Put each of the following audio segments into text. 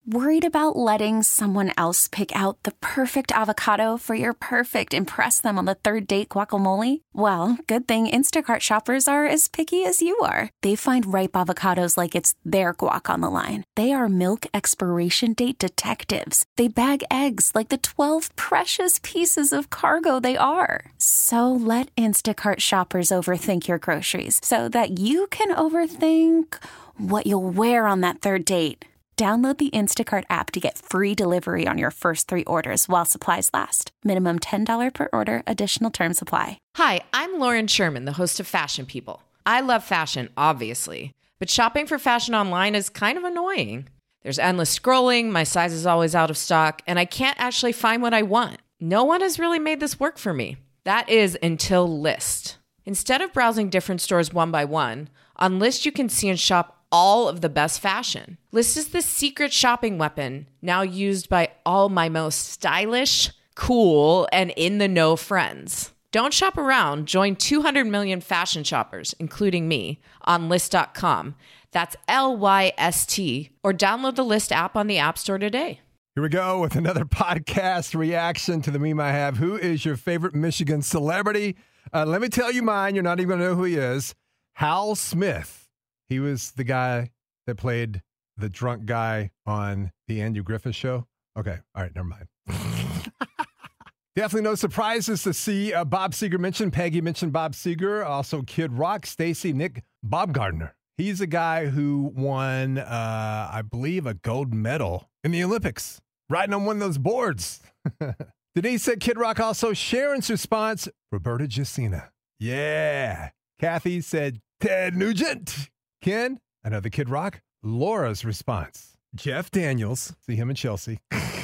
Worried about letting someone else pick out the perfect avocado for your perfect impress them on the third date guacamole? Well, good thing Instacart shoppers are as picky as you are. They find ripe avocados like it's their guac on the line. They are milk expiration date detectives. They bag eggs like the 12 precious pieces of cargo they are. So let Instacart shoppers overthink your groceries so that you can overthink what you'll wear on that third date. Download the Instacart app to get free delivery on your first 3 orders while supplies last. Minimum $10 per order. Additional terms apply. Hi, I'm Lauren Sherman, the host of Fashion People. I love fashion, obviously, but shopping for fashion online is kind of annoying. There's endless scrolling, my size is always out of stock, and I can't actually find what I want. No one has really made this work for me. That is until Lyst. Instead of browsing different stores one by one, on Lyst you can see and shop all of the best fashion. Lyst is the secret shopping weapon now used by all my most stylish, cool, and in-the-know friends. Don't shop around. Join 200 million fashion shoppers, including me, on Lyst.com. That's Lyst, or download the Lyst app on the App Store today. Here we go with another podcast reaction to the meme I have. Who is your favorite Michigan celebrity? Let me tell you mine. You're not even going to know who he is. Hal Smith. He was the guy that played the drunk guy on the Andrew Griffith Show. Okay. All right. Never mind. Definitely no surprises to see Bob Seger mentioned. Peggy mentioned Bob Seger. Also Kid Rock, Stacy, Nick, Bob Gardner. He's a guy who won, I believe, a gold medal in the Olympics, riding on one of those boards. Denise said Kid Rock. Also Sharon's response, Roberta Jacina. Yeah. Kathy said Ted Nugent. Ken, another Kid Rock. Laura's response, Jeff Daniels. See him in Chelsea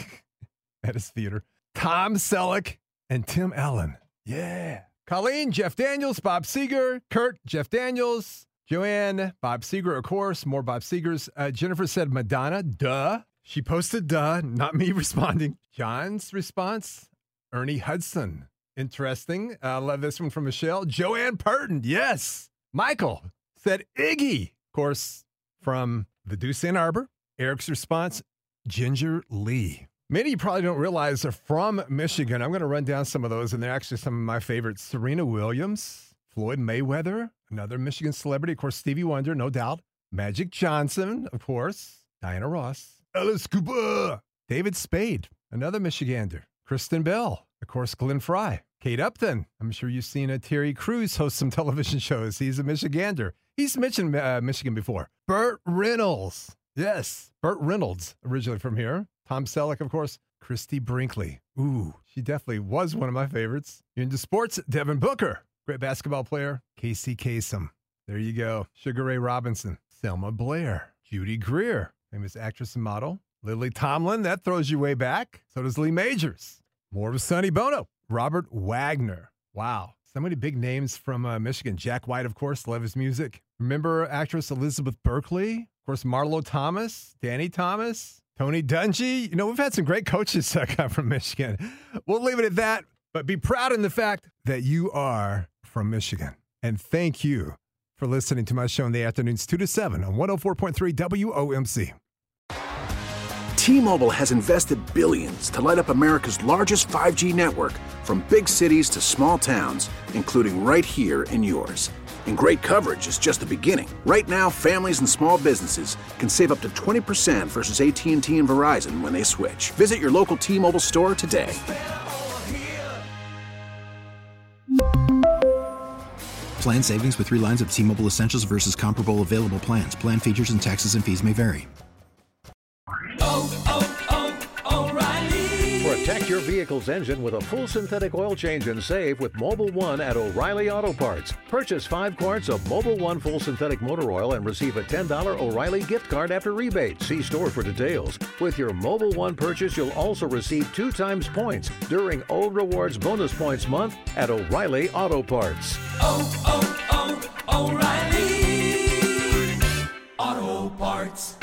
at his theater. Tom Selleck and Tim Allen. Yeah. Colleen, Jeff Daniels, Bob Seger. Kurt, Jeff Daniels. Joanne, Bob Seger, of course. More Bob Segers. Jennifer said Madonna. Duh. She posted duh, not me responding. John's response, Ernie Hudson. Interesting. Love this one from Michelle. Joanne Purton. Yes. Michael said Iggy. Of course, from the Deuce Ann Arbor. Eric's response, Ginger Lee. Many of you probably don't realize they're from Michigan. I'm going to run down some of those, and they're actually some of my favorites. Serena Williams, Floyd Mayweather, another Michigan celebrity. Of course, Stevie Wonder, no doubt. Magic Johnson, of course. Diana Ross. Alice Cooper. David Spade, another Michigander. Kristen Bell. Of course, Glenn Fry. Kate Upton. I'm sure you've seen Terry Crews host some television shows. He's a Michigander. He's mentioned Michigan before. Burt Reynolds. Yes, Burt Reynolds, originally from here. Tom Selleck, of course. Christy Brinkley. Ooh, she definitely was one of my favorites. You're into sports, Devin Booker. Great basketball player. Casey Kasem. There you go. Sugar Ray Robinson. Selma Blair. Judy Greer. Famous actress and model. Lily Tomlin. That throws you way back. So does Lee Majors. More of Sonny Bono. Robert Wagner. Wow. So many big names from Michigan. Jack White, of course, love his music. Remember actress Elizabeth Berkley? Of course, Marlo Thomas, Danny Thomas, Tony Dungy. You know, we've had some great coaches come from Michigan. We'll leave it at that, but be proud in the fact that you are from Michigan. And thank you for listening to my show in the afternoons 2 to 7 on 104.3 WOMC. T-Mobile has invested billions to light up America's largest 5G network, from big cities to small towns, including right here in yours. And great coverage is just the beginning. Right now, families and small businesses can save up to 20% versus AT&T and Verizon when they switch. Visit your local T-Mobile store today. Plan savings with 3 lines of T-Mobile Essentials versus comparable available plans. Plan features and taxes and fees may vary. Protect your vehicle's engine with a full synthetic oil change and save with Mobil 1 at O'Reilly Auto Parts. Purchase 5 quarts of Mobil 1 full synthetic motor oil and receive a $10 O'Reilly gift card after rebate. See store for details. With your Mobil 1 purchase, you'll also receive 2 times points during O Rewards Bonus Points Month at O'Reilly Auto Parts. O'Reilly Auto Parts.